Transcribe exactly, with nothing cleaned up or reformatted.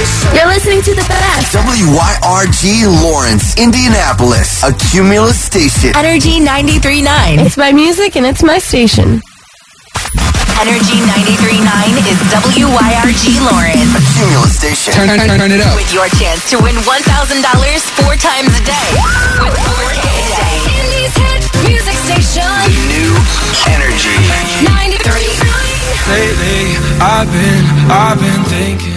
You're listening to the best. W Y R G Lawrence, Indianapolis, a Cumulus station. Energy ninety-three point nine. It's my music and it's my station. Energy ninety-three point nine is W Y R G Lawrence. A Cumulus station. Turn, turn, turn it up. With your chance to win one thousand dollars four times a day. With four K a day. Indie's hit music station. The new Energy ninety-three point nine. Lately, I've been, I've been thinking.